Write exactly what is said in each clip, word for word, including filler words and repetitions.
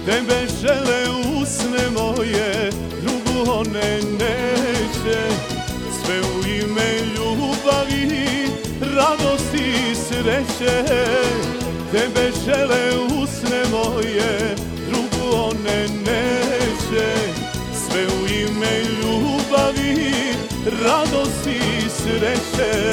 Tebe žele usne moje, drugu one neće. Sve u ime ljubavi, radosti i sreće. Tebe žele usne moje, drugu one neće. Sve u ime ljubavi, radosti i sreće.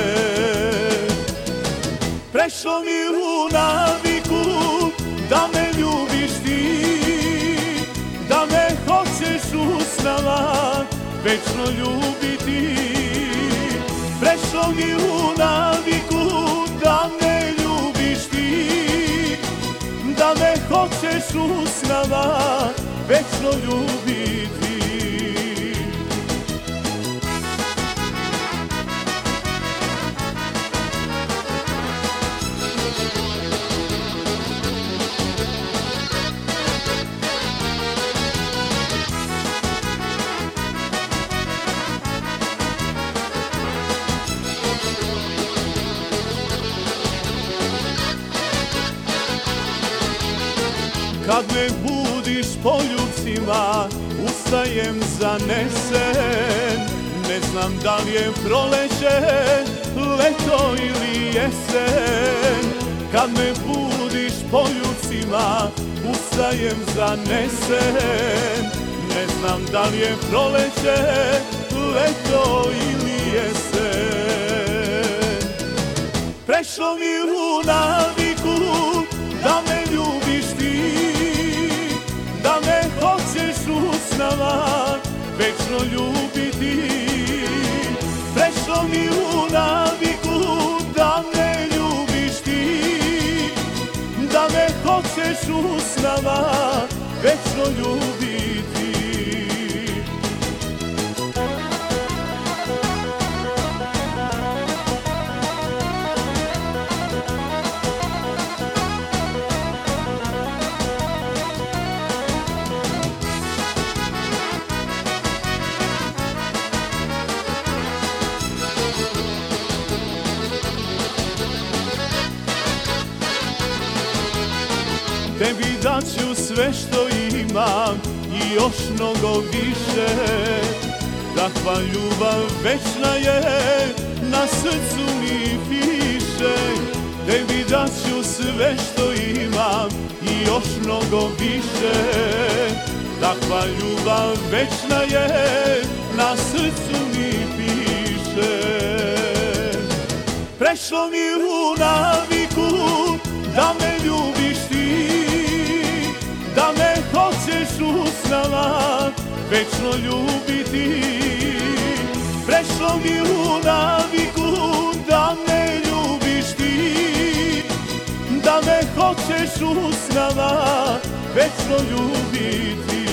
Prešlo mi u naviku da me ljubiš ti, da me hoćeš u snama večno ljubiti. Prešlo mi u naviku da me ljubiš ti, da me hoćeš u snama večno ljubiti. Kad me budiš poljubcima, ustajem zanesen. Ne znam da li je proleće, leto ili jesen. Kad me budiš poljubcima, ustajem zanesen. Ne znam da li je proleće, leto ili jesen. Prešlo mi u naviku da me ljubiš ti, da me hoćeš u snama večno ljubiti. Prešlo mi u naviku da me ljubiš ti, da me hoćeš u snama večno ljubiti. Tebi daću sve što imam i još mnogo više. Takva ljubav večna je, na srcu mi piše. Tebi daću sve što imam i još mnogo više. Takva ljubav večna je, na srcu mi piše. Prešlo mi u naviku da me ljubiš ti, da me hoćeš u snama večno ljubiti. Prešlo mi u naviku da me ljubiš ti, da me hoćeš u snama večno ljubiti.